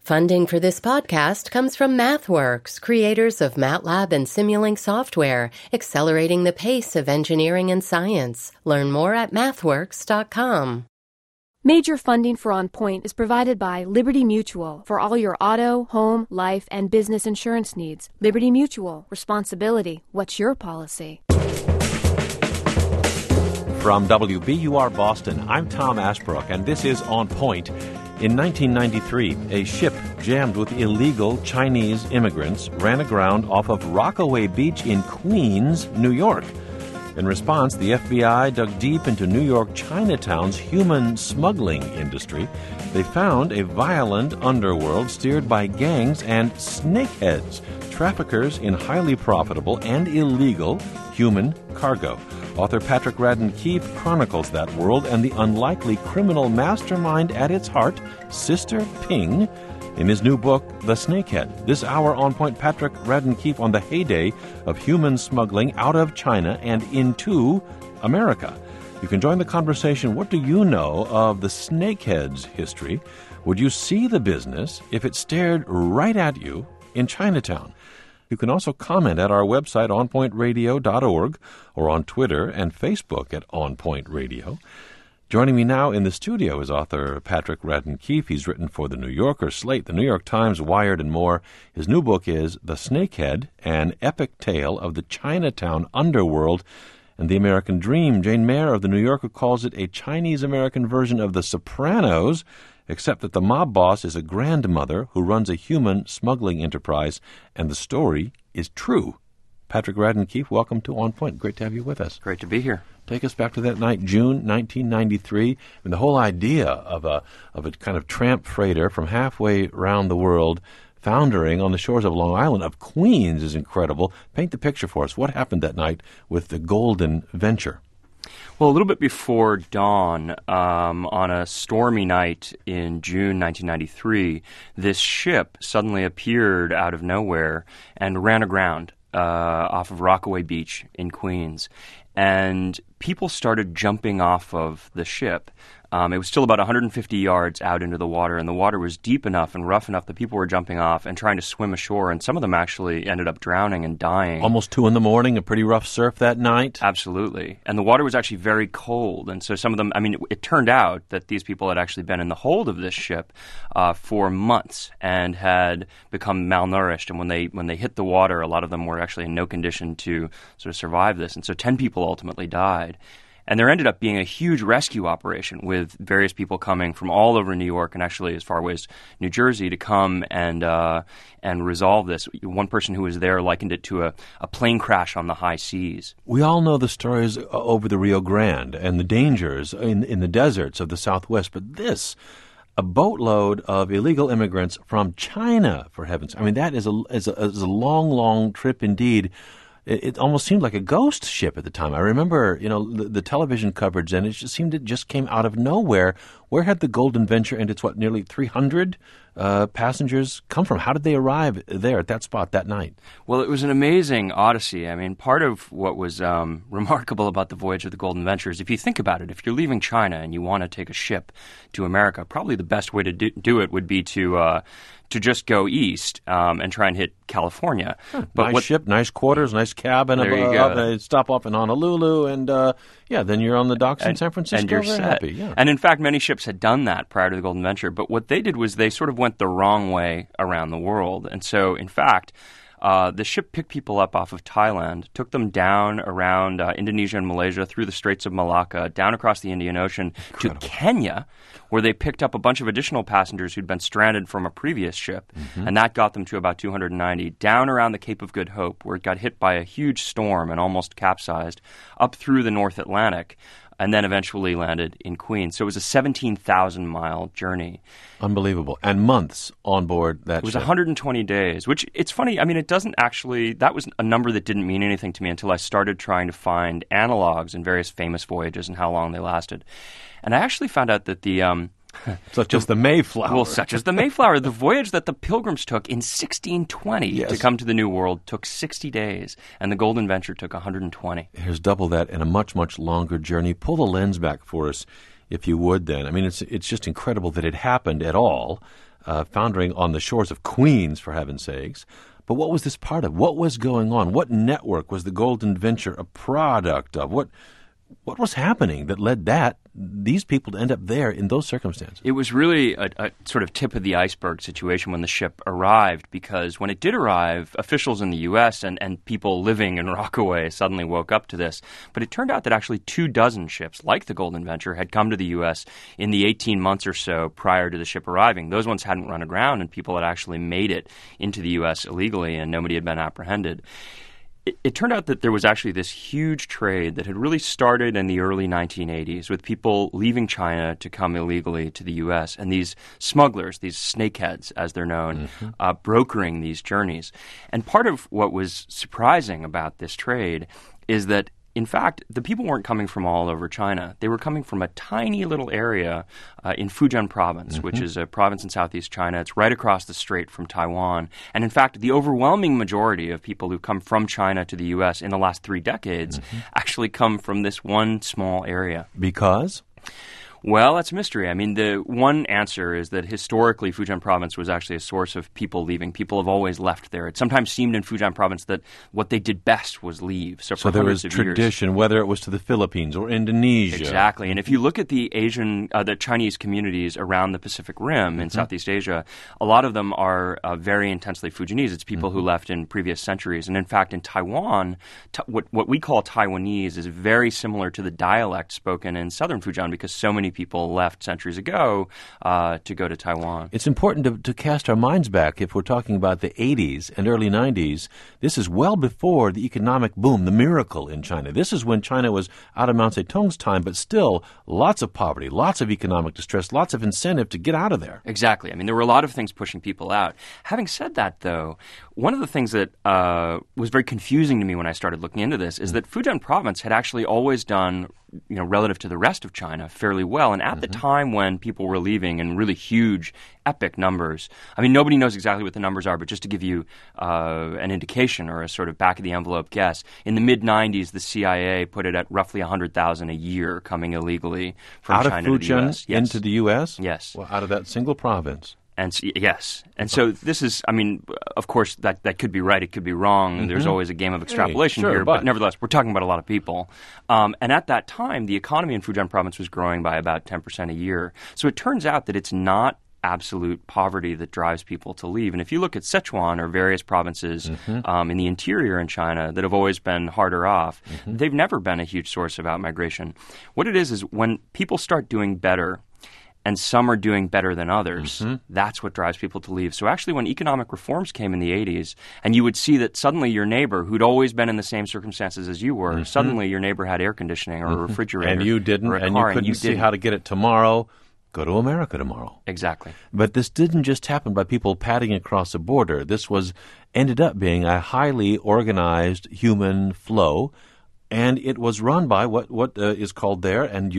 Funding for this podcast comes from MathWorks, creators of MATLAB and Simulink software, accelerating the pace of engineering and science. Learn more at mathworks.com. Major funding for On Point is provided by Liberty Mutual for all your auto, home, life, and business insurance needs. Liberty Mutual. Responsibility. What's your policy? From WBUR Boston, I'm Tom Ashbrook, and this is On Point. In 1993, a ship jammed with illegal Chinese immigrants ran aground off of Rockaway Beach in Queens, New York. In response, the FBI dug deep into New York Chinatown's human smuggling industry. They found a violent underworld steered by gangs and snakeheads, traffickers in highly profitable and illegal human cargo. Author Patrick Radden Keefe chronicles that world and the unlikely criminal mastermind at its heart, Sister Ping, in his new book, The Snakehead. This hour On Point, Patrick Radden Keefe on the heyday of human smuggling out of China and into America. You can join the conversation. What do you know of the snakehead's history? Would you see the business if it stared right at you in Chinatown? You can also comment at our website, onpointradio.org, or on Twitter and Facebook at On Point Radio. Joining me now in the studio is author Patrick Radden Keefe. He's written for The New Yorker, Slate, The New York Times, Wired, and more. His new book is The Snakehead, an epic tale of the Chinatown underworld and the American dream. Jane Mayer of The New Yorker calls it a Chinese-American version of The Sopranos, except that the mob boss is a grandmother who runs a human smuggling enterprise, and the story is true. Patrick Radden Keefe, welcome to On Point. Great to have you with us. Great to be here. Take us back to that night, June 1993, and the whole idea of a kind of tramp freighter from halfway around the world foundering on the shores of Long Island, of Queens, is incredible. Paint the picture for us. What happened that night with the Golden Venture? Well, a little bit before dawn, on a stormy night in June 1993, this ship suddenly appeared out of nowhere and ran aground off of Rockaway Beach in Queens. And people started jumping off of the ship. It was still about 150 yards out into the water, and the water was deep enough and rough enough that people were jumping off and trying to swim ashore, and some of them actually ended up drowning and dying. Almost 2 a.m, a pretty rough surf that night? Absolutely. And the water was actually very cold, and so some of them, it turned out that these people had actually been in the hold of this ship for months and had become malnourished, and when they hit the water, a lot of them were actually in no condition to sort of survive this, and so 10 people ultimately died. And there ended up being a huge rescue operation with various people coming from all over New York and actually as far away as New Jersey to come and resolve this. One person who was there likened it to a plane crash on the high seas. We all know the stories over the Rio Grande and the dangers in the deserts of the Southwest, but this, a boatload of illegal immigrants from China, for heaven's sake. That is a long, long trip indeed. It almost seemed like a ghost ship at the time. I remember, the television coverage, and it just seemed it just came out of nowhere. Where had the Golden Venture and its, nearly 300 passengers come from? How did they arrive there at that spot that night? Well, it was an amazing odyssey. Part of what was remarkable about the voyage of the Golden Venture is if you think about it, if you're leaving China and you want to take a ship to America, probably the best way to do it would be to just go east and try and hit California. But nice ship, nice quarters, nice cabin. There you go. Stop off in Honolulu, and then you're on the docks in San Francisco. And you're very set. Happy. Yeah. And in fact, many ships had done that prior to the Golden Venture. But what they did was they sort of went the wrong way around the world. And so, in fact, the ship picked people up off of Thailand, took them down around Indonesia and Malaysia, through the Straits of Malacca, down across the Indian Ocean to Kenya, where they picked up a bunch of additional passengers who'd been stranded from a previous ship, and that got them to about 290, down around the Cape of Good Hope, where it got hit by a huge storm and almost capsized, up through the North Atlantic, and then eventually landed in Queens. So it was a 17,000-mile journey. Unbelievable. And months on board that ship. It was 120 days, which it's funny. It doesn't actually – that was a number that didn't mean anything to me until I started trying to find analogs in various famous voyages and how long they lasted. And I actually found out that the such as the Mayflower. Well, such as the Mayflower. The voyage that the Pilgrims took in 1620 to come to the New World took 60 days, and the Golden Venture took 120. Here's double that and a much, much longer journey. Pull the lens back for us, if you would, then. It's just incredible that it happened at all. foundering on the shores of Queens, for heaven's sakes. But what was this part of? What was going on? What network was the Golden Venture a product of? What was happening that led these people to end up there in those circumstances? It was really a sort of tip of the iceberg situation when the ship arrived, because when it did arrive, officials in the U.S. and people living in Rockaway suddenly woke up to this. But it turned out that actually 24 ships, like the Golden Venture, had come to the U.S. in the 18 months or so prior to the ship arriving. Those ones hadn't run aground, and people had actually made it into the U.S. illegally, and nobody had been apprehended. It turned out that there was actually this huge trade that had really started in the early 1980s with people leaving China to come illegally to the U.S. and these smugglers, these snakeheads as they're known, brokering these journeys. And part of what was surprising about this trade is that, in fact, the people weren't coming from all over China. They were coming from a tiny little area in Fujian province, which is a province in southeast China. It's right across the strait from Taiwan. And in fact, the overwhelming majority of people who come from China to the U.S. in the last 3 decades actually come from this one small area. Because? Well, that's a mystery. I mean, the one answer is that historically Fujian province was actually a source of people leaving. People have always left there. It sometimes seemed in Fujian province that what they did best was leave. So there was tradition, whether it was to the Philippines or Indonesia. Exactly. And if you look at the Chinese communities around the Pacific Rim in Southeast Asia, a lot of them are very intensely Fujianese. It's people who left in previous centuries. And in fact, in Taiwan, what we call Taiwanese is very similar to the dialect spoken in southern Fujian, because so many people left centuries ago to go to Taiwan. It's important to cast our minds back. If we're talking about the 80s and early 90s, this is well before the economic boom, the miracle in China. This is when China was out of Mao Zedong's time, but still lots of poverty, lots of economic distress, lots of incentive to get out of there. Exactly. I mean, there were a lot of things pushing people out. Having said that, though, one of the things that was very confusing to me when I started looking into this is that Fujian province had actually always done, relative to the rest of China, fairly well. And at the time when people were leaving in really huge, epic numbers, I mean, nobody knows exactly what the numbers are, but just to give you an indication or a sort of back-of-the-envelope guess, in the mid-'90s, the CIA put it at roughly 100,000 a year coming illegally from China to the U.S. Yes. Into the U.S.? Yes. Well, out of that single province. And yes. And so this is, I mean, of course, that could be right. It could be wrong. There's always a game of extrapolation here. But nevertheless, we're talking about a lot of people. And at that time, the economy in Fujian province was growing by about 10% a year. So it turns out that it's not absolute poverty that drives people to leave. And if you look at Sichuan or various provinces in the interior in China that have always been harder off, they've never been a huge source of outmigration. What it is when people start doing better, and some are doing better than others, that's what drives people to leave. So actually, when economic reforms came in the 80s, and you would see that suddenly your neighbor, who'd always been in the same circumstances as you were, suddenly your neighbor had air conditioning or a refrigerator. And you didn't, or a and car, you couldn't see how to get it tomorrow. Go to America tomorrow. Exactly. But this didn't just happen by people padding across a border. This ended up being a highly organized human flow. And it was run by what is called there, and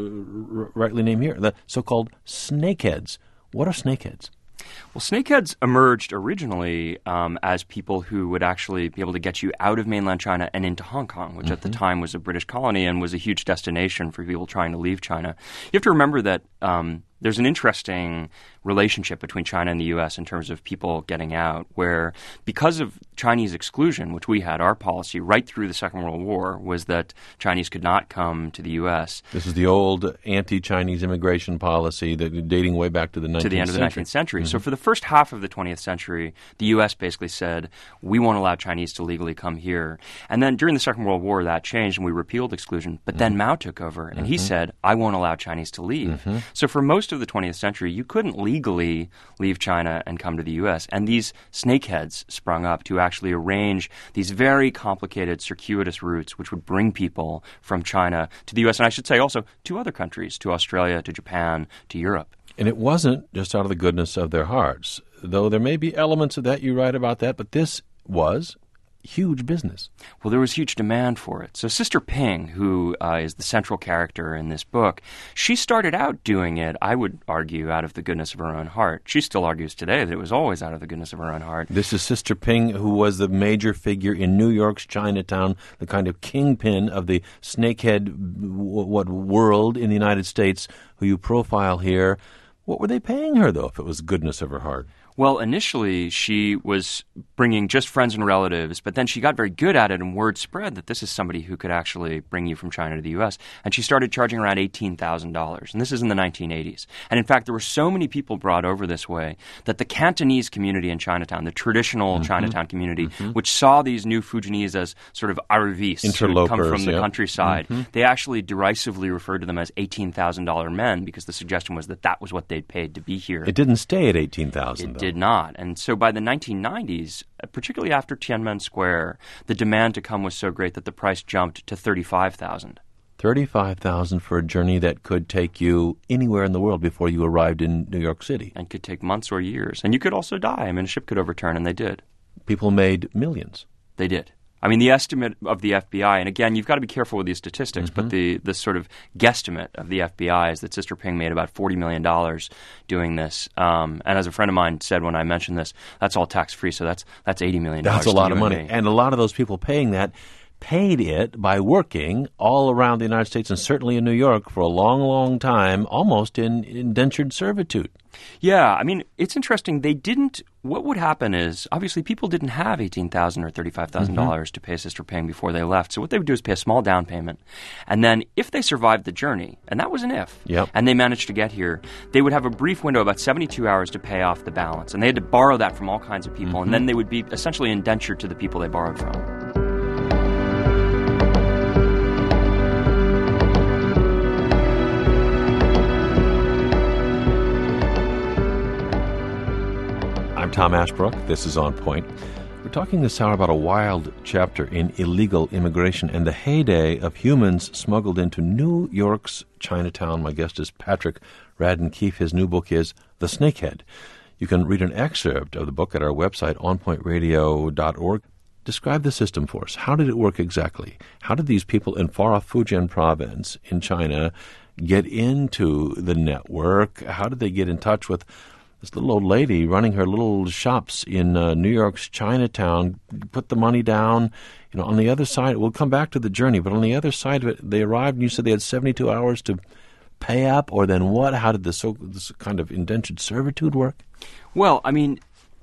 you rightly name here, the so-called snakeheads. What are snakeheads? Well, snakeheads emerged originally as people who would actually be able to get you out of mainland China and into Hong Kong, which at the time was a British colony and was a huge destination for people trying to leave China. You have to remember that there's an interesting relationship between China and the U.S. in terms of people getting out, where because of Chinese exclusion, which we had, our policy right through the Second World War was that Chinese could not come to the U.S. This is the old anti-Chinese immigration policy that dating way back to the 19th century. To the end of the 19th century. So for the first half of the 20th century, the U.S. basically said, we won't allow Chinese to legally come here. And then during the Second World War, that changed and we repealed exclusion. But then Mao took over and he said, I won't allow Chinese to leave. So for most of the 20th century, you couldn't legally leave China and come to the U.S. And these snakeheads sprung up to actually arrange these very complicated, circuitous routes which would bring people from China to the U.S. and I should say also to other countries, to Australia, to Japan, to Europe. And it wasn't just out of the goodness of their hearts, though there may be elements of that, you write about that, but this was huge business. Well, there was huge demand for it. So Sister Ping, who is the central character in this book, she started out doing it, I would argue, out of the goodness of her own heart. She still argues today that it was always out of the goodness of her own heart. This is Sister Ping, who was the major figure in New York's Chinatown, the kind of kingpin of the snakehead world in the United States, who you profile here. What were they paying her, though, if it was the goodness of her heart? Well, initially, she was bringing just friends and relatives, but then she got very good at it, and word spread that this is somebody who could actually bring you from China to the U.S., and she started charging around $18,000, and this is in the 1980s. And in fact, there were so many people brought over this way that the Cantonese community in Chinatown, the traditional Chinatown community, which saw these new Fujianese as sort of arrivistes who come from the countryside, they actually derisively referred to them as $18,000 men because the suggestion was that that was what they'd paid to be here. It didn't stay at $18,000, Did not. And so by the 1990s, particularly after Tiananmen Square, the demand to come was so great that the price jumped to $35,000. $35,000 for a journey that could take you anywhere in the world before you arrived in New York City. And could take months or years. And you could also die. I mean, a ship could overturn, and they did. People made millions. They did. I mean, the estimate of the FBI, and again, you've got to be careful with these statistics, but the sort of guesstimate of the FBI is that Sister Ping made about $40 million doing this. And as a friend of mine said when I mentioned this, that's all tax-free, so that's $80 million. That's a lot of money. And a lot of those people paying that paid it by working all around the United States and certainly in New York for a long, long time, almost in indentured servitude. Yeah, I mean, it's interesting. They didn't – what would happen is, obviously, people didn't have $18,000 or $35,000 to pay Sister Ping before they left. So what they would do is pay a small down payment. And then if they survived the journey, and that was an if, and they managed to get here, they would have a brief window, about 72 hours, to pay off the balance. And they had to borrow that from all kinds of people. And then they would be essentially indentured to the people they borrowed from. I'm Tom Ashbrook. This is On Point. We're talking this hour about a wild chapter in illegal immigration and the heyday of humans smuggled into New York's Chinatown. My guest is Patrick Radden Keefe. His new book is The Snakehead. You can read an excerpt of the book at our website, onpointradio.org. Describe the system for us. How did it work exactly? How did these people in far-off Fujian province in China get into the network? How did they get in touch with this little old lady running her little shops in New York's Chinatown, put the money down? You know, on the other side, we'll come back to the journey, but on the other side of it, they arrived and you said they had 72 hours to pay up, or then what? How did this kind of indentured servitude work? Well, I mean,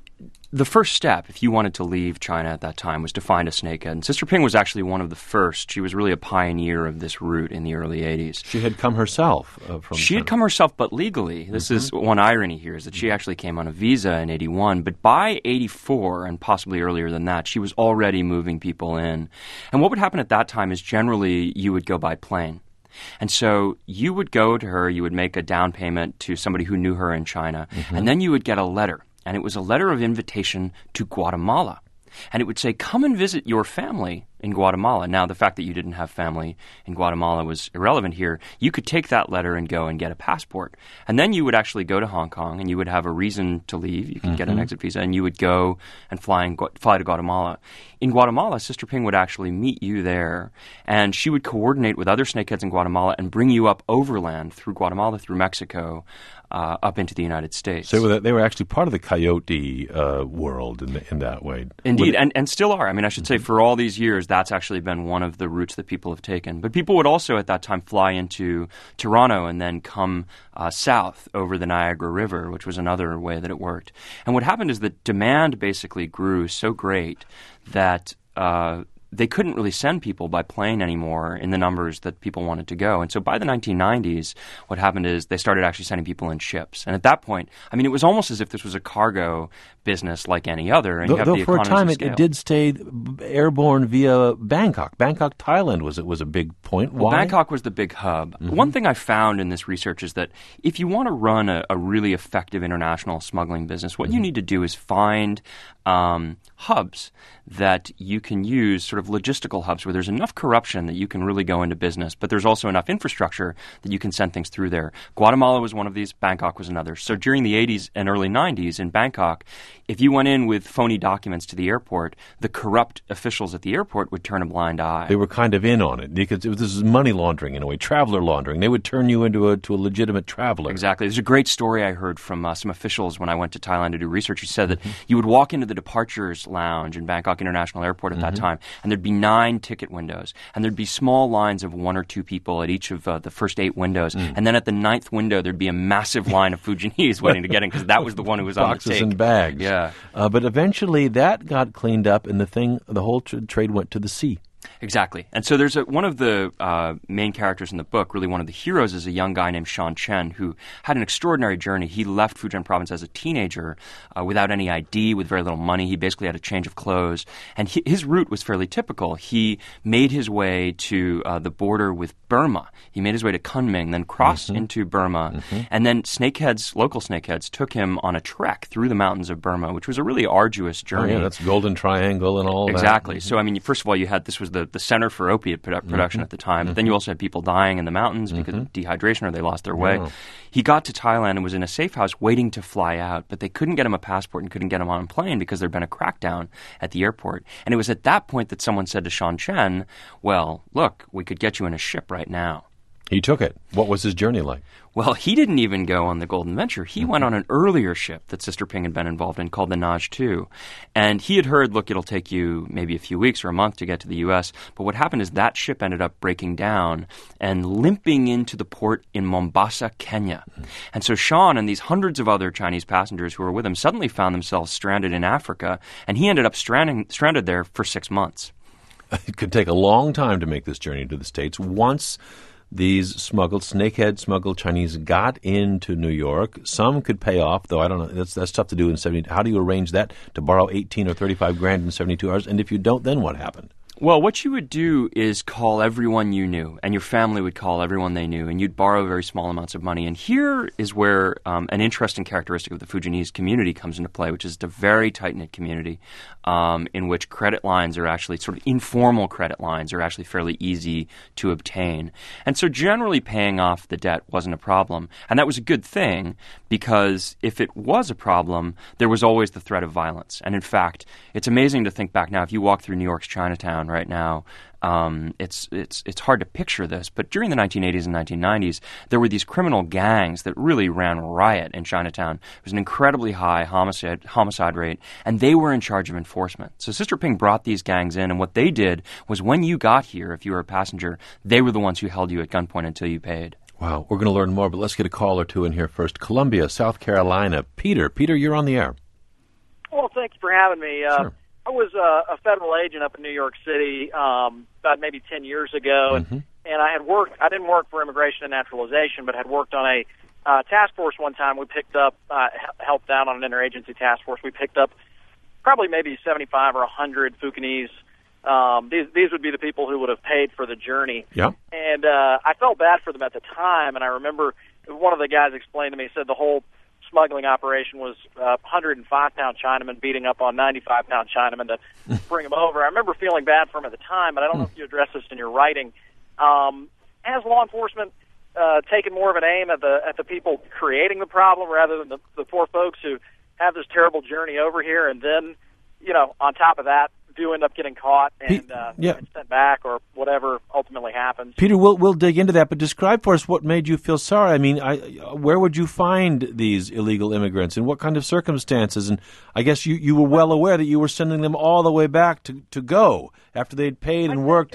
the first step, if you wanted to leave China at that time, was to find a snakehead. And Sister Ping was actually one of the first. She was really a pioneer of this route in the early 80s. She had come herself from She had come herself, but legally. This is one irony here, is that she actually came on a visa in 81. But by 84, and possibly earlier than that, she was already moving people in. And what would happen at that time is generally you would go by plane. And so you would go to her, you would make a down payment to somebody who knew her in China, and then you would get a letter. And it was a letter of invitation to Guatemala. And it would say, come and visit your family in Guatemala. Now, the fact that you didn't have family in Guatemala was irrelevant here. You could take that letter and go and get a passport. And then you would actually go to Hong Kong, and you would have a reason to leave. You could get an exit visa, and you would go and fly to Guatemala. In Guatemala, Sister Ping would actually meet you there, and she would coordinate with other snakeheads in Guatemala and bring you up overland through Guatemala, through Mexico, up into the United States. So they were actually part of the coyote world in that way. Indeed, and still are. I mean, I should say for all these years, that's actually been one of the routes that people have taken. But people would also at that time fly into Toronto and then come south over the Niagara River, which was another way that it worked. And what happened is that demand basically grew so great that they couldn't really send people by plane anymore in the numbers that people wanted to go. And so by the 1990s, what happened is they started actually sending people in ships. And at that point, I mean, it was almost as if this was a cargo business like any other. And though for a time it did stay airborne via Bangkok. Bangkok, Thailand was a big point. Well, why? Bangkok was the big hub. One thing I found in this research is that if you want to run a really effective international smuggling business, what you need to do is find hubs that you can use, sort of logistical hubs where there's enough corruption that you can really go into business, but there's also enough infrastructure that you can send things through there. Guatemala was one of these. Bangkok was another. So during the 80s and early 90s in Bangkok, if you went in with phony documents to the airport, the corrupt officials at the airport would turn a blind eye. They were kind of in on it because this is money laundering in a way, traveler laundering. They would turn you into a legitimate traveler. Exactly. There's a great story I heard from some officials when I went to Thailand to do research. Who said that you would walk into the departures lounge in Bangkok International Airport at that time, and and there'd be 9 ticket windows, and there'd be small lines of 1 or 2 people at each of the first 8 windows, and then at the 9th window there'd be a massive line of Fujianese waiting to get in because that was the one who was on the take. Boxes and bags. Yeah. But eventually that got cleaned up, and the whole trade went to the sea. Exactly. And so there's one of the main characters in the book, really one of the heroes, is a young guy named Sean Chen who had an extraordinary journey. He left Fujian province as a teenager without any ID, with very little money. He basically had a change of clothes. And his route was fairly typical. He made his way to the border with Burma. He made his way to Kunming, then crossed into Burma. And then local snakeheads, took him on a trek through the mountains of Burma, which was a really arduous journey. Oh, yeah, that's Golden Triangle and all that. Exactly. So, I mean, first of all, this was the center for opiate production at the time. But then you also had people dying in the mountains because of dehydration or they lost their way. Wow. He got to Thailand and was in a safe house waiting to fly out, but they couldn't get him a passport and couldn't get him on a plane because there'd been a crackdown at the airport. And it was at that point that someone said to Sean Chen, well, look, we could get you in a ship right now. He took it. What was his journey like? Well, he didn't even go on the Golden Venture. He went on an earlier ship that Sister Ping had been involved in called the Naj 2. And he had heard, look, it'll take you maybe a few weeks or a month to get to the U.S. But what happened is that ship ended up breaking down and limping into the port in Mombasa, Kenya. And so Sean and these hundreds of other Chinese passengers who were with him suddenly found themselves stranded in Africa. And he ended up stranded there for 6 months. It could take a long time to make this journey to the States. Once these snakehead smuggled Chinese got into New York, some could pay off, though I don't know, that's tough to do in 70. How do you arrange that to borrow 18 or 35 grand in 72 hours? And if you don't, then what happened? Well, what you would do is call everyone you knew, and your family would call everyone they knew, and you'd borrow very small amounts of money. And here is where an interesting characteristic of the Fujianese community comes into play, which is a very tight-knit community in which credit lines are actually sort of informal credit lines are actually fairly easy to obtain. And so generally paying off the debt wasn't a problem. And that was a good thing because if it was a problem, there was always the threat of violence. And in fact, it's amazing to think back now. If you walk through New York's Chinatown right now, it's hard to picture this, but during the 1980s and 1990s, there were these criminal gangs that really ran riot in Chinatown. It was an incredibly high homicide rate, and they were in charge of enforcement. So Sister Ping brought these gangs in, and what they did was when you got here, if you were a passenger, they were the ones who held you at gunpoint until you paid. Wow, we're going to learn more, but let's get a call or two in here first. Columbia, South Carolina. Peter, you're on the air. Well, thank you for having me. Sure. I was a federal agent up in New York City about maybe 10 years ago, and I didn't work for Immigration and Naturalization, but had worked on a task force one time. We picked up, helped out on an interagency task force. We picked up probably maybe 75 or 100 Fukienese. These would be the people who would have paid for the journey. Yeah. And I felt bad for them at the time, and I remember one of the guys explained to me, said the whole smuggling operation was 105-pound Chinamen beating up on 95-pound Chinamen to bring them over. I remember feeling bad for them at the time, but I don't know if you addressed this in your writing. Has law enforcement taken more of an aim at the people creating the problem rather than the poor folks who have this terrible journey over here, and then, on top of that, do end up getting caught and sent back or whatever ultimately happens? Peter, we'll dig into that, but describe for us what made you feel sorry. I mean, where would you find these illegal immigrants, in what kind of circumstances? And I guess you were well aware that you were sending them all the way back to go after they'd paid and worked.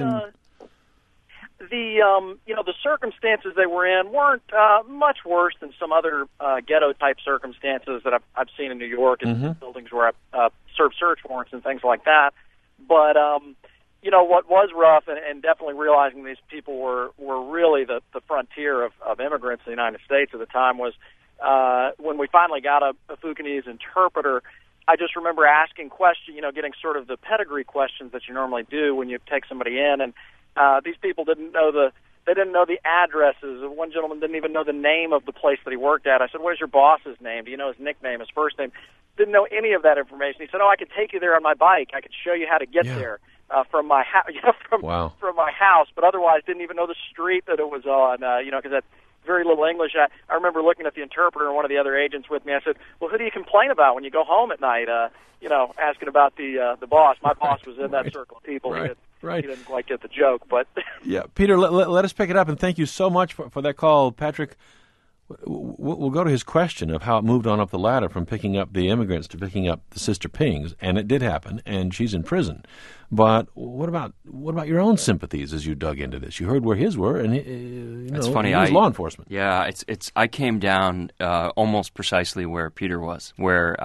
The circumstances they were in weren't much worse than some other ghetto-type circumstances that I've seen in New York in buildings where I served search warrants and things like that. But, what was rough, and definitely realizing these people were really the frontier of immigrants in the United States at the time, was when we finally got a Fukienese interpreter. I just remember asking questions, getting sort of the pedigree questions that you normally do when you take somebody in, and these people didn't know the addresses. One gentleman didn't even know the name of the place that he worked at. I said, "What is your boss's name? Do you know his nickname, his first name?" Didn't know any of that information. He said, "Oh, I could take you there on my bike. I could show you how to get there from my from my house." But otherwise, didn't even know the street that it was on. Because that's very little English. I remember looking at the interpreter and one of the other agents with me. I said, "Well, who do you complain about when you go home at night?" Asking about the boss. My boss was in that circle of people. Right. He didn't quite get the joke, but yeah, Peter, let us pick it up, and thank you so much for that call. Patrick We'll go to his question of how it moved on up the ladder from picking up the immigrants to picking up the Sister Pings, and it did happen, and she's in prison. But what about your own sympathies as you dug into this? You heard where his were, and it's funny. He was law enforcement. Yeah, it's. I came down almost precisely where Peter was, where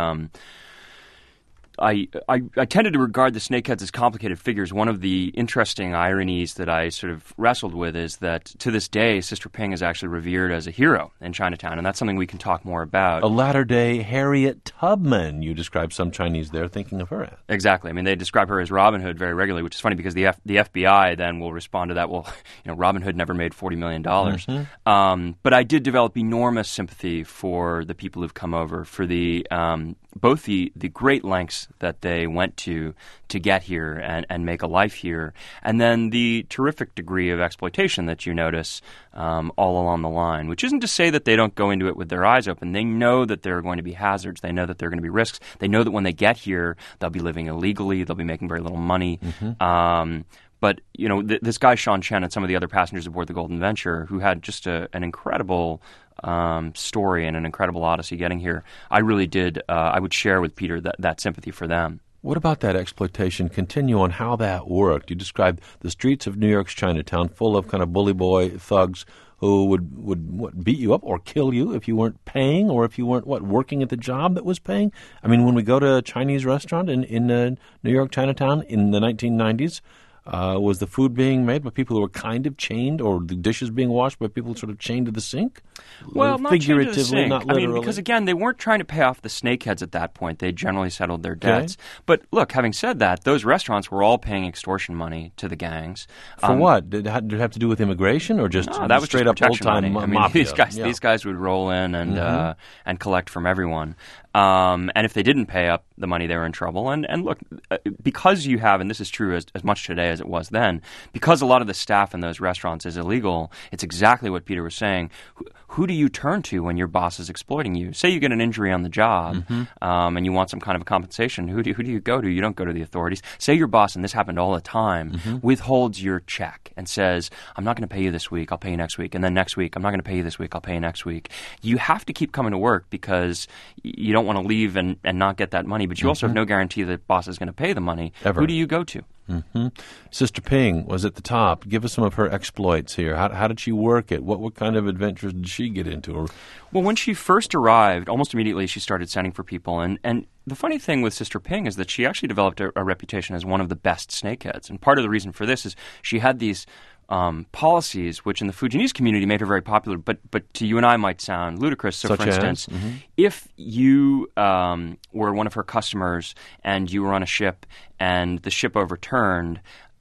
I tended to regard the snakeheads as complicated figures. One of the interesting ironies that I sort of wrestled with is that to this day, Sister Ping is actually revered as a hero in Chinatown, and that's something we can talk more about. A latter-day Harriet Tubman, you describe some Chinese there thinking of her as. Exactly. I mean, they describe her as Robin Hood very regularly, which is funny because the FBI then will respond to that, well, Robin Hood never made $40 million. Mm-hmm. But I did develop enormous sympathy for the people who've come over, for the both the great lengths that they went to get here and make a life here, and then the terrific degree of exploitation that you notice all along the line, which isn't to say that they don't go into it with their eyes open. They know that there are going to be hazards. They know that there are going to be risks. They know that when they get here, they'll be living illegally. They'll be making very little money. Mm-hmm. But, this guy, Sean Chen, and some of the other passengers aboard the Golden Venture, who had just an incredible story and an incredible odyssey getting here, I really did, I would share with Peter that sympathy for them. What about that exploitation? Continue on how that worked. You described the streets of New York's Chinatown full of kind of bully boy thugs who would beat you up or kill you if you weren't paying or if you weren't, working at the job that was paying? I mean, when we go to a Chinese restaurant in New York Chinatown in the 1990s, was the food being made by people who were kind of chained, or the dishes being washed by people sort of chained to the sink? Well, not figuratively, chained to the sink. not literally. I mean, because again, they weren't trying to pay off the snakeheads at that point. They generally settled their debts. Okay. But look, having said that, those restaurants were all paying extortion money to the gangs. For what? Did it have to do with immigration, or just that was straight just up old-time money. mafia? These guys would roll in and collect from everyone. And if they didn't pay up the money, they were in trouble. And look, because you have, and this is true as much today as it was then, because a lot of the staff in those restaurants is illegal, it's exactly what Peter was saying. Who do you turn to when your boss is exploiting you? Say you get an injury on the job and you want some kind of a compensation. Who do you go to? You don't go to the authorities. Say your boss, and this happened all the time, withholds your check and says, I'm not going to pay you this week, I'll pay you next week. And then next week, I'm not going to pay you this week, I'll pay you next week. You have to keep coming to work because you don't want to leave and not get that money, but you also have no guarantee that boss is going to pay the money. Ever. Who do you go to? Sister Ping was at the top. Give us some of her exploits here. How did she work it? What kind of adventures did she get into? Well, when she first arrived, almost immediately she started sending for people. And the funny thing with Sister Ping is that she actually developed a reputation as one of the best snakeheads. And part of the reason for this is she had these policies, which in the Fujianese community made her very popular, but to you and I might sound ludicrous. So, for instance, if you were one of her customers and you were on a ship and the ship overturned,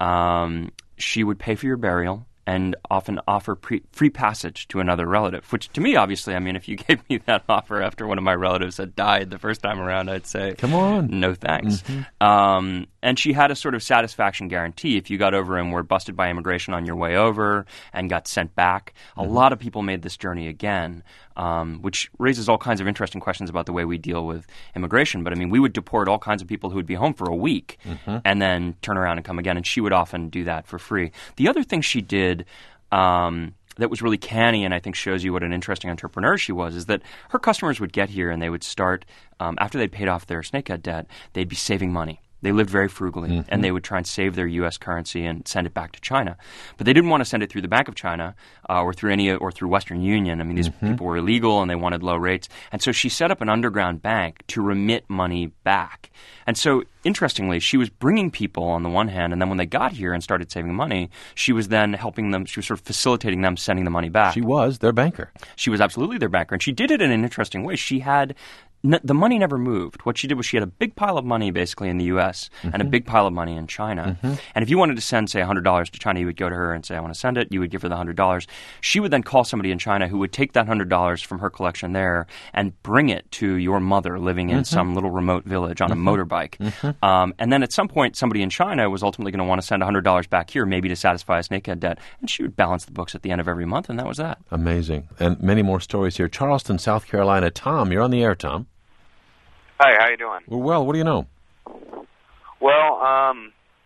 she would pay for your burial and often offer free passage to another relative, which to me, obviously, I mean, if you gave me that offer after one of my relatives had died the first time around, I'd say, come on, no thanks. And she had a sort of satisfaction guarantee. If you got over and were busted by immigration on your way over and got sent back, a lot of people made this journey again, which raises all kinds of interesting questions about the way we deal with immigration. But, I mean, we would deport all kinds of people who would be home for a week and then turn around and come again, and she would often do that for free. The other thing she did that was really canny and I think shows you what an interesting entrepreneur she was is that her customers would get here and they would start, after they'd paid off their snakehead debt, they'd be saving money. They lived very frugally, and they would try and save their U.S. currency and send it back to China. But they didn't want to send it through the Bank of China or through Western Union. I mean, these people were illegal, and they wanted low rates. And so she set up an underground bank to remit money back. And so, interestingly, she was bringing people on the one hand, and then when they got here and started saving money, she was then helping them. She was sort of facilitating them sending the money back. She was their banker. She was absolutely their banker, and she did it in an interesting way. She had the money never moved. What she did was she had a big pile of money basically in the U.S. and a big pile of money in China. And if you wanted to send, say, $100 to China, you would go to her and say, I want to send it. You would give her the $100. She would then call somebody in China who would take that $100 from her collection there and bring it to your mother living in some little remote village on a motorbike. And then at some point, somebody in China was ultimately going to want to send $100 back here, maybe to satisfy a snakehead debt. And she would balance the books at the end of every month, and that was that. Amazing. And many more stories here. Charleston, South Carolina. Tom, you're on the air, Tom. Hi, how you doing? Well, what do you know? Well,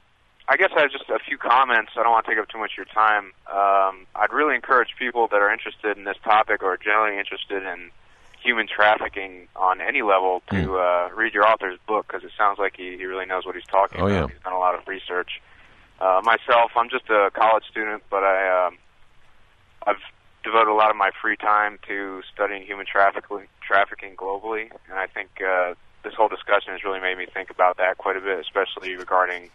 I guess I have just a few comments. I don't want to take up too much of your time. I'd really encourage people that are interested in this topic or generally interested in human trafficking on any level to read your author's book, because it sounds like he really knows what he's talking about. Yeah. He's done a lot of research. Myself, I'm just a college student, but I've devoted a lot of my free time to studying human trafficking globally, and I think this whole discussion has really made me think about that quite a bit, especially regarding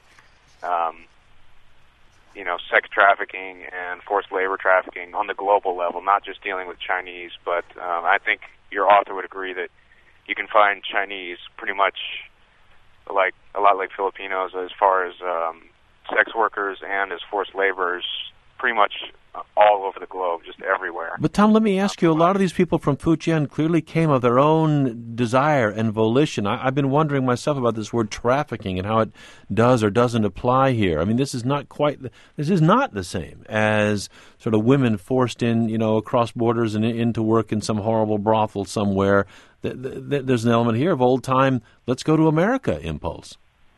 sex trafficking and forced labor trafficking on the global level, not just dealing with Chinese, but I think your author would agree that you can find Chinese pretty much like a lot like Filipinos as far as sex workers and as forced laborers pretty much all over the globe, just everywhere. But Tom, let me ask you, a lot of these people from Fujian clearly came of their own desire and volition. I've been wondering myself about this word trafficking and how it does or doesn't apply here. I mean, this is not the same as sort of women forced in, across borders and into work in some horrible brothel somewhere. There's an element here of old-time, let's go to America impulse.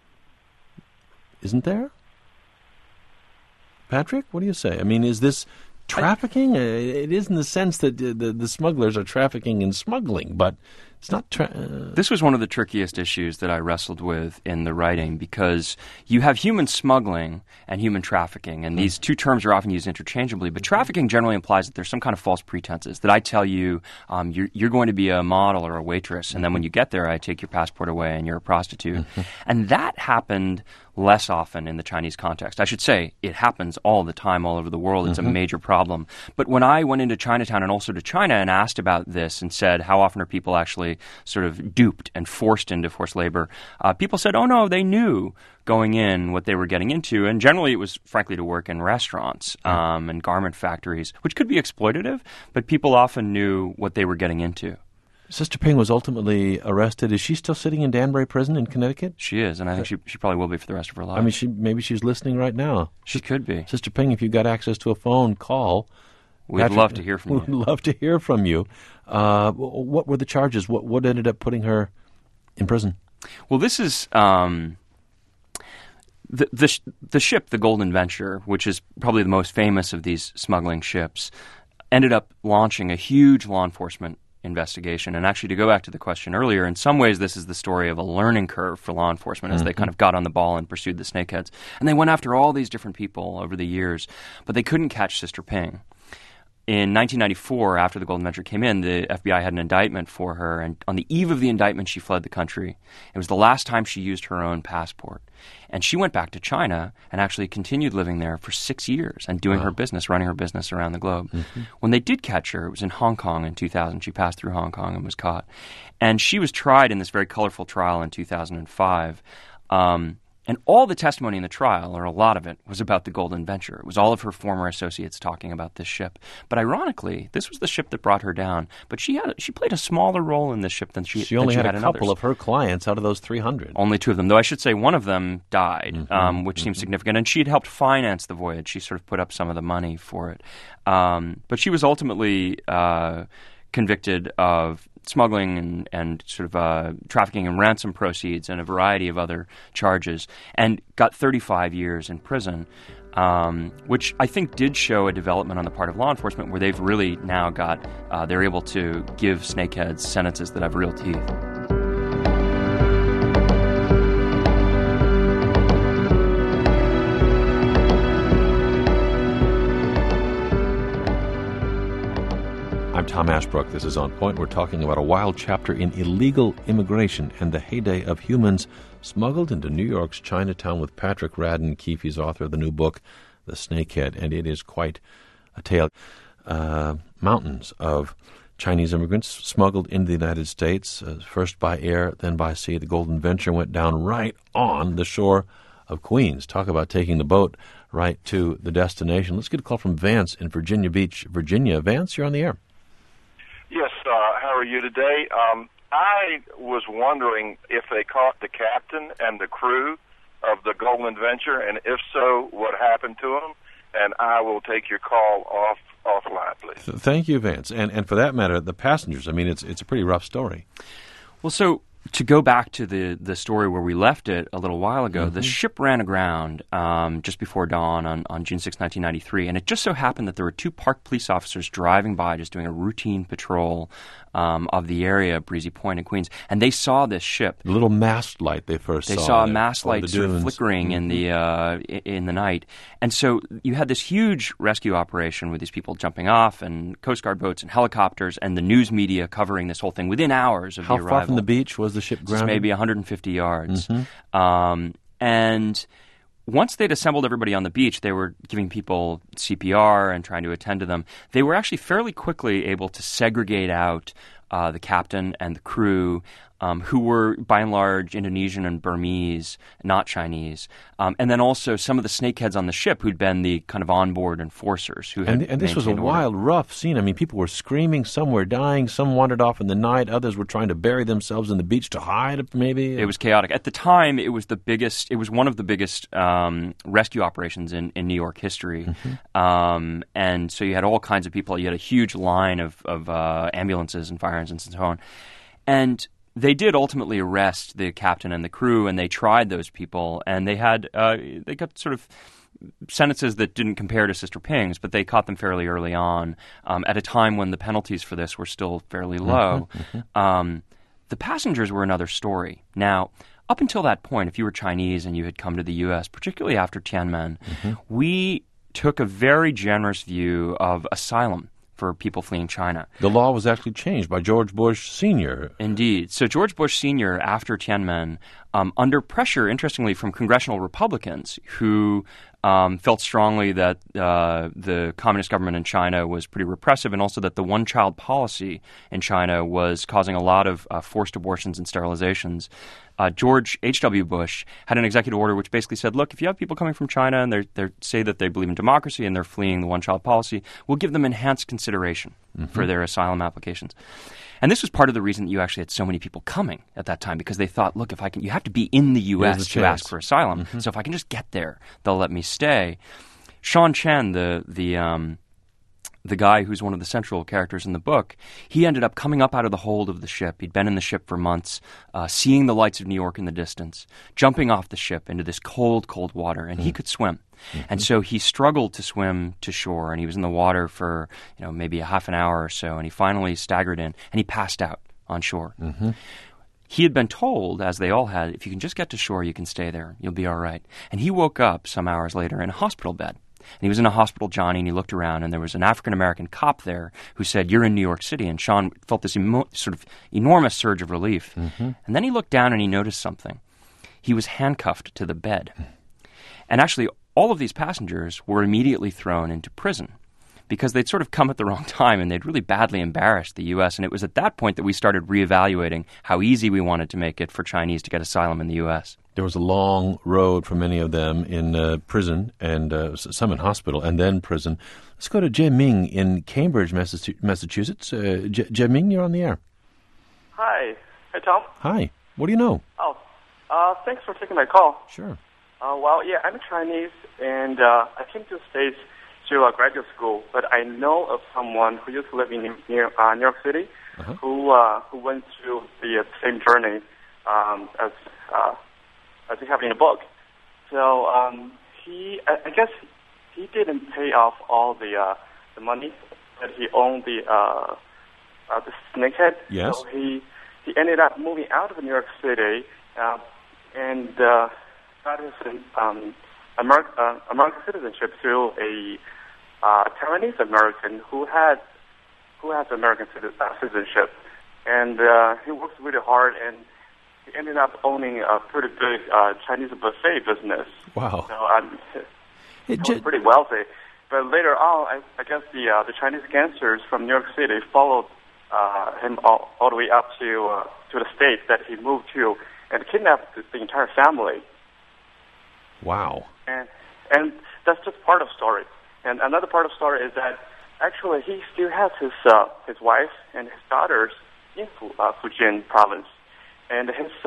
Isn't there? Patrick, what do you say? I mean, is this trafficking? It is in the sense that the smugglers are trafficking in smuggling, but it's not... This was one of the trickiest issues that I wrestled with in the writing, because you have human smuggling and human trafficking, and these two terms are often used interchangeably, but trafficking generally implies that there's some kind of false pretenses, that I tell you you're going to be a model or a waitress, and then when you get there, I take your passport away and you're a prostitute. And that happened less often in the Chinese context. I should say it happens all the time all over the world. It's a major problem. But when I went into Chinatown and also to China and asked about this and said, how often are people actually sort of duped and forced into forced labor, people said, oh, no, they knew going in what they were getting into. And generally it was, frankly, to work in restaurants and garment factories, which could be exploitative, but people often knew what they were getting into. Sister Ping was ultimately arrested. Is she still sitting in Danbury Prison in Connecticut? She is, and I think she probably will be for the rest of her life. I mean, maybe she's listening right now. She could be. Sister Ping, if you've got access to a phone, call. We'd love to hear from you. We'd love to hear from you. What were the charges? What ended up putting her in prison? Well, this is the ship, the Golden Venture, which is probably the most famous of these smuggling ships, ended up launching a huge law enforcement investigation. And actually, to go back to the question earlier, in some ways this is the story of a learning curve for law enforcement as they kind of got on the ball and pursued the snakeheads. And they went after all these different people over the years, but they couldn't catch Sister Ping. In 1994, after the Golden Venture came in, the FBI had an indictment for her, and on the eve of the indictment, she fled the country. It was the last time she used her own passport. And she went back to China and actually continued living there for 6 years and doing her business, running her business around the globe. When they did catch her, it was in Hong Kong in 2000. She passed through Hong Kong and was caught. And she was tried in this very colorful trial in 2005. And all the testimony in the trial, or a lot of it, was about the Golden Venture. It was all of her former associates talking about this ship. But ironically, this was the ship that brought her down. But she played a smaller role in this ship than she only had a couple of her clients out of those 300. Only 2 of them, though I should say one of them died, which seems significant. And she had helped finance the voyage. She sort of put up some of the money for it. But she was ultimately convicted of smuggling and sort of trafficking and ransom proceeds and a variety of other charges, and got 35 years in prison, which I think did show a development on the part of law enforcement where they've really now got, they're able to give snakeheads sentences that have real teeth. I'm Tom Ashbrook. This is On Point. We're talking about a wild chapter in illegal immigration and the heyday of humans smuggled into New York's Chinatown with Patrick Radden Keefe. He's author of the new book, The Snakehead, and it is quite a tale. Mountains of Chinese immigrants smuggled into the United States, first by air, then by sea. The Golden Venture went down right on the shore of Queens. Talk about taking the boat right to the destination. Let's get a call from Vance in Virginia Beach, Virginia. Vance, you're on the air. Yes, how are you today? I was wondering if they caught the captain and the crew of the Golden Venture, and if so, what happened to them? And I will take your call offline, please. Thank you, Vance. And for that matter, the passengers. I mean, it's a pretty rough story. Well, so to go back to the story where we left it a little while ago, the ship ran aground just before dawn on June 6, 1993, and it just so happened that there were 2 parked police officers driving by just doing a routine patrol of the area, Breezy Point in Queens, and they saw this ship. The little mast light they first saw. They saw a mast light sort of flickering in the night. And so you had this huge rescue operation with these people jumping off and Coast Guard boats and helicopters and the news media covering this whole thing within hours of the arrival. How far from the beach was the ship grounded? Maybe 150 yards. And once they'd assembled everybody on the beach, they were giving people CPR and trying to attend to them. They were actually fairly quickly able to segregate out the captain and the crew, who were by and large Indonesian and Burmese, not Chinese, and then also some of the snakeheads on the ship who'd been the kind of onboard enforcers. Who had and this was a wild, rough scene. I mean, people were screaming, some were dying, some wandered off in the night, others were trying to bury themselves in the beach to hide, maybe. It was chaotic. At the time, it was one of the biggest rescue operations in New York history. And so you had all kinds of people. You had a huge line of ambulances and fire engines and so on. And they did ultimately arrest the captain and the crew, and they tried those people, and they got sort of sentences that didn't compare to Sister Ping's, but they caught them fairly early on, at a time when the penalties for this were still fairly low. The passengers were another story. Now, up until that point, if you were Chinese and you had come to the U.S., particularly after Tiananmen, we took a very generous view of asylum for people fleeing China. The law was actually changed by George Bush Sr. Indeed. So George Bush Sr., after Tiananmen, under pressure, interestingly, from congressional Republicans who felt strongly that the communist government in China was pretty repressive, and also that the one-child policy in China was causing a lot of forced abortions and sterilizations. George H.W. Bush had an executive order which basically said, look, if you have people coming from China and they say that they believe in democracy and they're fleeing the one-child policy, we'll give them enhanced consideration for their asylum applications. And this was part of the reason that you actually had so many people coming at that time, because they thought, look, you have to be in the U.S. to ask for asylum. So if I can just get there, they'll let me stay. Sean Chen, the guy who's one of the central characters in the book, he ended up coming up out of the hold of the ship. He'd been in the ship for months, seeing the lights of New York in the distance, jumping off the ship into this cold, cold water, and he could swim. And so he struggled to swim to shore, and he was in the water for maybe a half an hour or so, and he finally staggered in, and he passed out on shore. He had been told, as they all had, if you can just get to shore, you can stay there. You'll be all right. And he woke up some hours later in a hospital bed. And he was in a hospital, Johnny, and he looked around, and there was an African-American cop there who said, you're in New York City. And Sean felt this sort of enormous surge of relief. And then he looked down and he noticed something. He was handcuffed to the bed. And actually, all of these passengers were immediately thrown into prison because they'd sort of come at the wrong time and they'd really badly embarrassed the U.S. And it was at that point that we started reevaluating how easy we wanted to make it for Chinese to get asylum in the U.S. There was a long road for many of them in prison, and some in hospital, and then prison. Let's go to Jie Ming in Cambridge, Massachusetts. Jie Ming, you're on the air. Hi. Hi, Tom. Hi. What do you know? Thanks for taking my call. Sure. I'm Chinese, and I came to the States to graduate school, but I know of someone who used to live in New York City who went through the same journey as you have in the book. So I guess he didn't pay off all the money that he owned the snakehead. Yes. So he ended up moving out of New York City and got his American citizenship through a Taiwanese American who has American citizenship, and he works really hard, and he ended up owning a pretty big Chinese buffet business. Wow! So he was pretty wealthy. But later on, I guess the Chinese gangsters from New York City followed him all the way up to the States that he moved to, and kidnapped the entire family. Wow! And that's just part of the story. And another part of the story is that actually he still has his wife and his daughters in Fujian province, and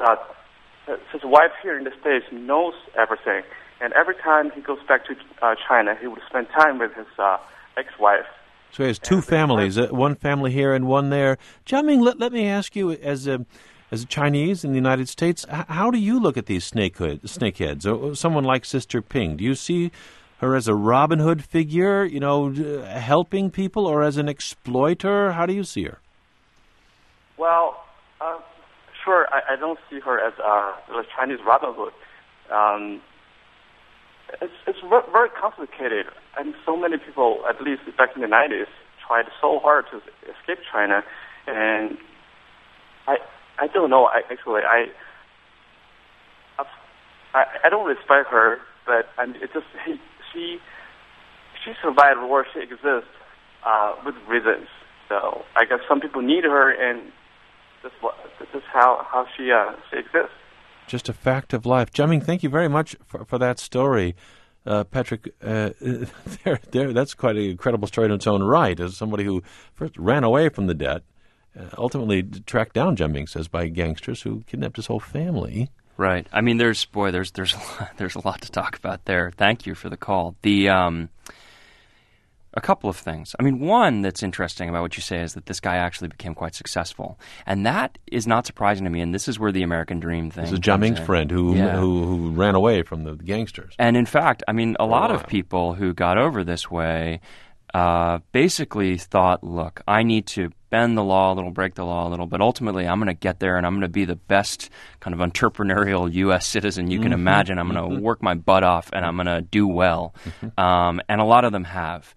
his wife here in the States knows everything. And every time he goes back to China, he would spend time with his ex-wife. So he has two families, one family here and one there. Jie Ming, let me ask you, as as a Chinese in the United States, how do you look at these snakeheads? Or someone like Sister Ping, do you see her as a Robin Hood figure, helping people, or as an exploiter? How do you see her? Well, sure, I don't see her as a Chinese Robin Hood. It's very complicated, and so many people, at least back in the 90s, tried so hard to escape China, and I don't know. I don't respect her, but I mean, she survived where she exists with reasons. So I guess some people need her, and this is how she exists. Just a fact of life. Jiaming, thank you very much for that story. Patrick, that's quite an incredible story in its own right, as somebody who first ran away from the debt, ultimately tracked down, Jiaming says, by gangsters who kidnapped his whole family. Right. I mean, there's a lot to talk about there. Thank you for the call. A couple of things. I mean, one that's interesting about what you say is that this guy actually became quite successful. And that is not surprising to me, and this is where the American dream thing... This is Jiaming's friend who ran away from the gangsters. And in fact, I mean, a lot of people who got over this way basically thought, look, I need to bend the law a little, break the law a little, but ultimately I'm going to get there and I'm going to be the best kind of entrepreneurial U.S. citizen you can imagine. I'm going to work my butt off and I'm going to do well. And a lot of them have.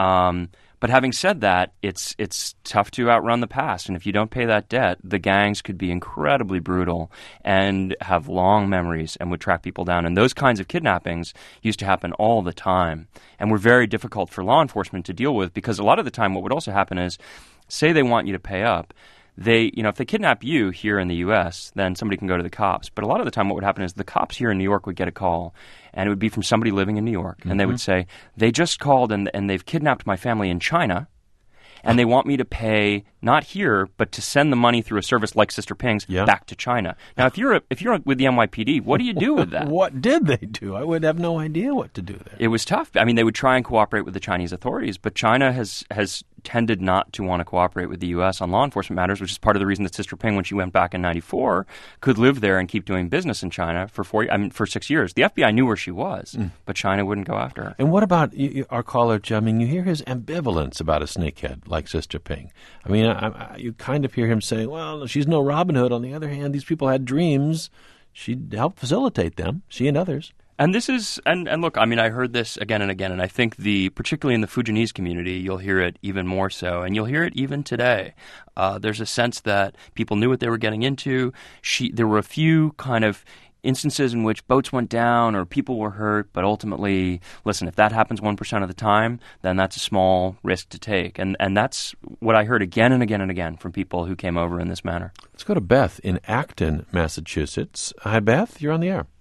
But having said that, it's tough to outrun the past. And if you don't pay that debt, the gangs could be incredibly brutal and have long memories and would track people down. And those kinds of kidnappings used to happen all the time and were very difficult for law enforcement to deal with, because a lot of the time what would also happen is, say they want you to pay up. If they kidnap you here in the U.S., then somebody can go to the cops. But a lot of the time what would happen is the cops here in New York would get a call, and it would be from somebody living in New York. And they would say, they just called and they've kidnapped my family in China, and they want me to pay, not here, but to send the money through a service like Sister Ping's back to China. Now, if you're with the NYPD, what do you do with that? What did they do? I would have no idea what to do there. It was tough. I mean, they would try and cooperate with the Chinese authorities, but China has tended not to want to cooperate with the U.S. on law enforcement matters, which is part of the reason that Sister Ping, when she went back in 94, could live there and keep doing business in China for 6 years. The FBI knew where she was, but China wouldn't go after her. And what about our caller, Jiaming? You hear his ambivalence about a snakehead like Sister Ping. I mean, you kind of hear him saying, well, she's no Robin Hood. On the other hand, these people had dreams. She'd help facilitate them, she and others. And this is, and look, I mean, I heard this again and again, and I think particularly in the Fujianese community, you'll hear it even more so, and you'll hear it even today. There's a sense that people knew what they were getting into. There were a few kind of instances in which boats went down or people were hurt, but ultimately, listen, if that happens 1% of the time, then that's a small risk to take. And that's what I heard again and again and again from people who came over in this manner. Let's go to Beth in Acton, Massachusetts. Hi, Beth. You're on the air.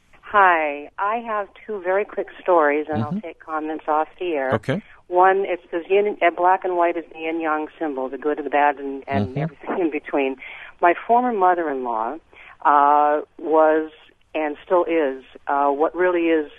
Hi. I have two very quick stories, and I'll take comments off the air. Okay. One, it's the black and white is the yin-yang symbol, the good and the bad and everything in between. My former mother-in-law was and still is what really is,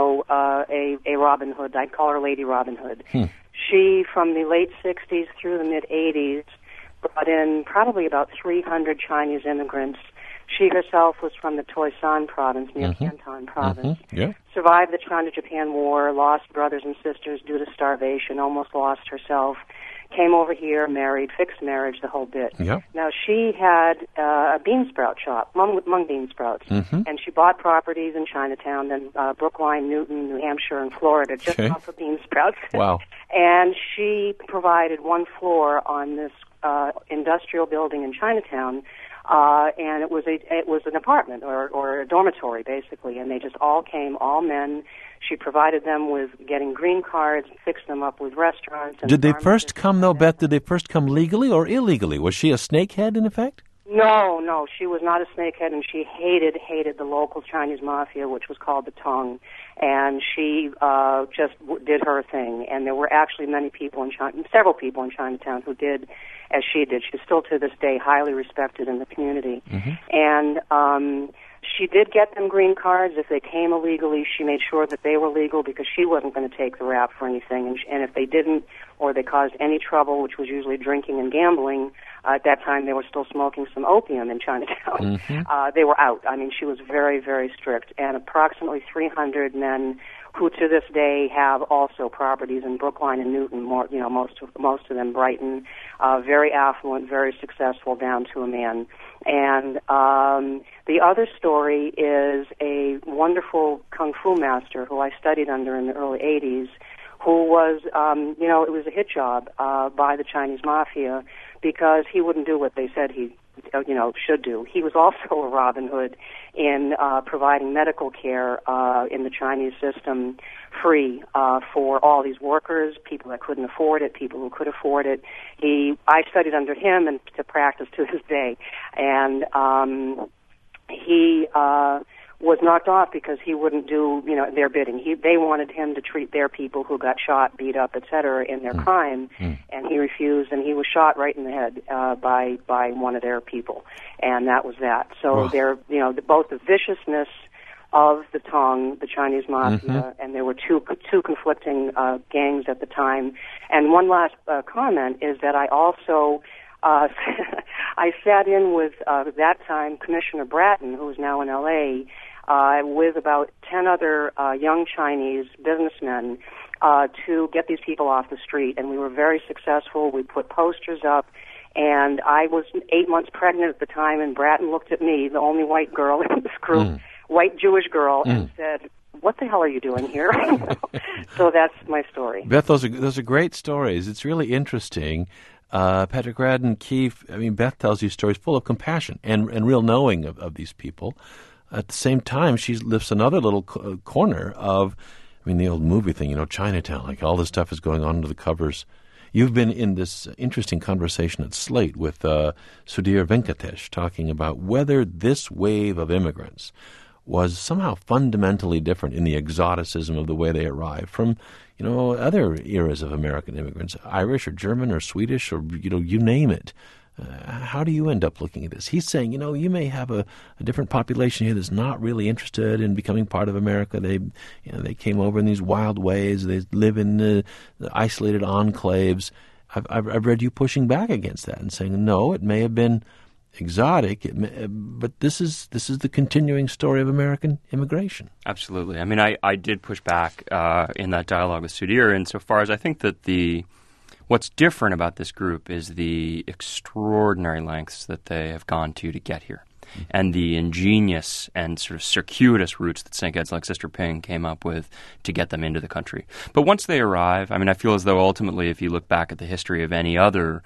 a Robin Hood. I'd call her Lady Robin Hood. She, from the late 60s through the mid-80s, brought in probably about 300 Chinese immigrants. She herself was from the Toisan province, near Canton province. Survived the China-Japan War, lost brothers and sisters due to starvation, almost lost herself. Came over here, married, fixed marriage, the whole bit. Now, she had a bean sprout shop, mung bean sprouts, and she bought properties in Chinatown, then Brookline, Newton, New Hampshire, and Florida, just off of bean sprouts. Wow. And she provided one floor on this industrial building in Chinatown, and it was an apartment or a dormitory, basically, and they just all came, all men. She provided them with getting green cards, fixed them up with restaurants. And did they first come, though, Beth? Did they first come legally or illegally? Was she a snakehead, in effect? No, she was not a snakehead, and she hated the local Chinese mafia, which was called the Tong, and she just did her thing. And there were actually several people in Chinatown who did as she did. She's still to this day highly respected in the community. And she did get them green cards. If they came illegally, she made sure that they were legal because she wasn't going to take the rap for anything. And if they didn't, or they caused any trouble, which was usually drinking and gambling, At that time, they were still smoking some opium in Chinatown. They were out. I mean, she was very, very strict. And approximately 300 men who to this day have also properties in Brookline and Newton, most of them Brighton, very affluent, very successful down to a man. And the other story is a wonderful kung fu master who I studied under in the early 80s, who was, it was a hit job by the Chinese mafia because he wouldn't do what they said he should do. He was also a Robin Hood in providing medical care in the Chinese system free for all these workers, people that couldn't afford it, people who could afford it. I studied under him and to practice to this day. And he was knocked off because he wouldn't do, their bidding. They wanted him to treat their people who got shot, beat up, etc., in their crime, and he refused, and he was shot right in the head by one of their people, and that was that. So they're, both the viciousness of the Tong, the Chinese mafia, and there were two conflicting gangs at the time. And one last comment is that I also I sat in with that time Commissioner Bratton, who is now in L.A., with about 10 other young Chinese businessmen to get these people off the street. And we were very successful. We put posters up. And I was 8 months pregnant at the time, and Bratton looked at me, the only white girl in this group, white Jewish girl, and said, "What the hell are you doing here?" So that's my story. Beth, those are great stories. It's really interesting. Petrograd and Kiev, Beth tells you stories full of compassion and real knowing of these people. At the same time, she lifts another little corner of, the old movie thing, Chinatown, like all this stuff is going on under the covers. You've been in this interesting conversation at Slate with Sudhir Venkatesh talking about whether this wave of immigrants was somehow fundamentally different in the exoticism of the way they arrived from, other eras of American immigrants, Irish or German or Swedish or, you name it. How do you end up looking at this? He's saying, you may have a different population here that's not really interested in becoming part of America. They came over in these wild ways. They live in the isolated enclaves. I've read you pushing back against that and saying, no, it may have been exotic, but this is the continuing story of American immigration. Absolutely. I did push back in that dialogue with Sudhir insofar as I think that what's different about this group is the extraordinary lengths that they have gone to get here. And the ingenious and sort of circuitous routes that Snakeheads like Sister Ping came up with to get them into the country. But once they arrive, I feel as though ultimately if you look back at the history of any other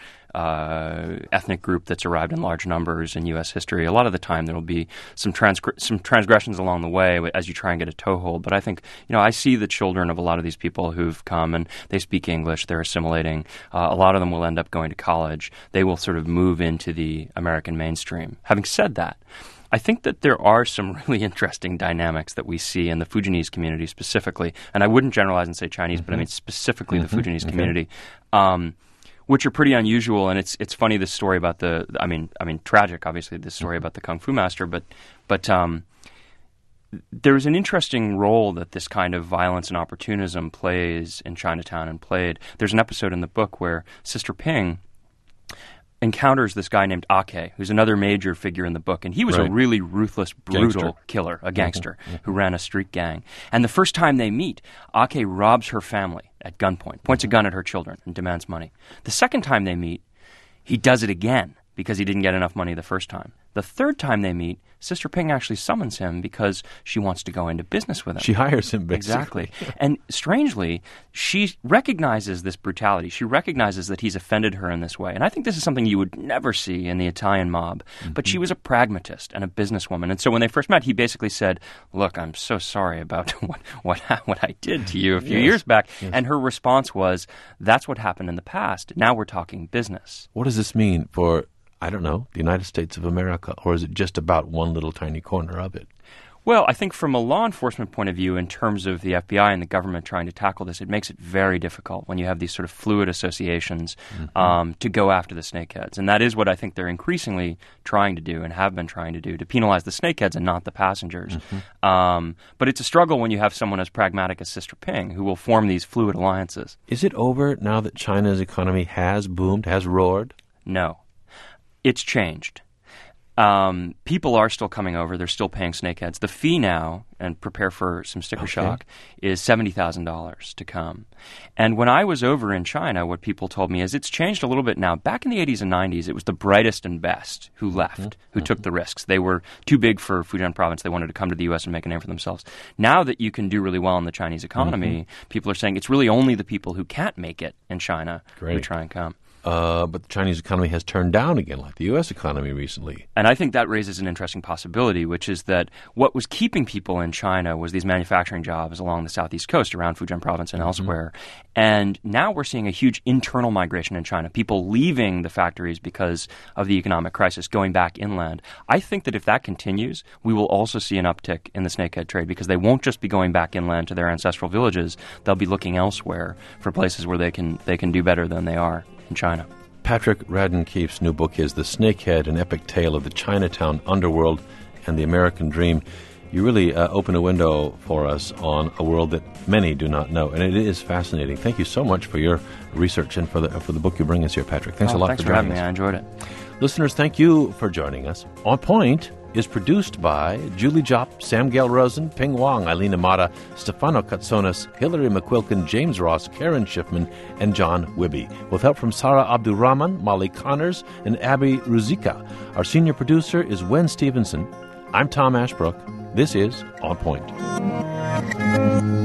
ethnic group that's arrived in large numbers in U.S. history, a lot of the time there will be some transgressions along the way as you try and get a toehold. But I think, I see the children of a lot of these people who've come and they speak English, they're assimilating. A lot of them will end up going to college. They will sort of move into the American mainstream. Having said that, I think that there are some really interesting dynamics that we see in the Fujianese community specifically, and I wouldn't generalize and say Chinese, but specifically the Fujianese community, which are pretty unusual. And it's funny, this story about tragic, obviously, this story about the Kung Fu master, but there's an interesting role that this kind of violence and opportunism plays in Chinatown and played. There's an episode in the book where Sister Ping encounters this guy named Ake, who's another major figure in the book. And he was a really ruthless, brutal killer, a gangster who ran a street gang. And the first time they meet, Ake robs her family at gunpoint, points a gun at her children and demands money. The second time they meet, he does it again because he didn't get enough money the first time. The third time they meet, Sister Ping actually summons him because she wants to go into business with him. She hires him, basically. Exactly. And strangely, she recognizes this brutality. She recognizes that he's offended her in this way. And I think this is something you would never see in the Italian mob. But she was a pragmatist and a businesswoman. And so when they first met, he basically said, "Look, I'm so sorry about what I did to you a few years back." Yes. And her response was, "That's what happened in the past. Now we're talking business." What does this mean for, I don't know, the United States of America, or is it just about one little tiny corner of it? Well, I think from a law enforcement point of view, in terms of the FBI and the government trying to tackle this, it makes it very difficult when you have these sort of fluid associations to go after the snakeheads. And that is what I think they're increasingly trying to do and have been trying to do, to penalize the snakeheads and not the passengers. But it's a struggle when you have someone as pragmatic as Sister Ping who will form these fluid alliances. Is it over now that China's economy has boomed, has roared? No. It's changed. People are still coming over. They're still paying snakeheads. The fee now, and prepare for some sticker shock, is $70,000 to come. And when I was over in China, what people told me is it's changed a little bit now. Back in the 80s and 90s, it was the brightest and best who left, who took the risks. They were too big for Fujian province. They wanted to come to the U.S. and make a name for themselves. Now that you can do really well in the Chinese economy, people are saying it's really only the people who can't make it in China who try and come. But the Chinese economy has turned down again, like the U.S. economy recently. And I think that raises an interesting possibility, which is that what was keeping people in China was these manufacturing jobs along the southeast coast, around Fujian province and elsewhere. And now we're seeing a huge internal migration in China, people leaving the factories because of the economic crisis, going back inland. I think that if that continues, we will also see an uptick in the snakehead trade, because they won't just be going back inland to their ancestral villages. They'll be looking elsewhere for places where they can do better than they are in China. Patrick Radden Keefe's new book is The Snakehead, an epic tale of the Chinatown underworld and the American dream. You really open a window for us on a world that many do not know, and it is fascinating. Thank you so much for your research and for the book you bring us here, Patrick. Thanks a lot for joining us. Thanks for having me. I enjoyed it. Listeners, thank you for joining us. On Point is produced by Julie Jopp, Sam Gail Rosen, Ping Wang, Eileen Amata, Stefano Katsonis, Hillary McQuilkin, James Ross, Karen Schiffman, and John Wibby, with help from Sarah Abdurrahman, Molly Connors, and Abby Ruzika. Our senior producer is Wen Stevenson. I'm Tom Ashbrook. This is On Point.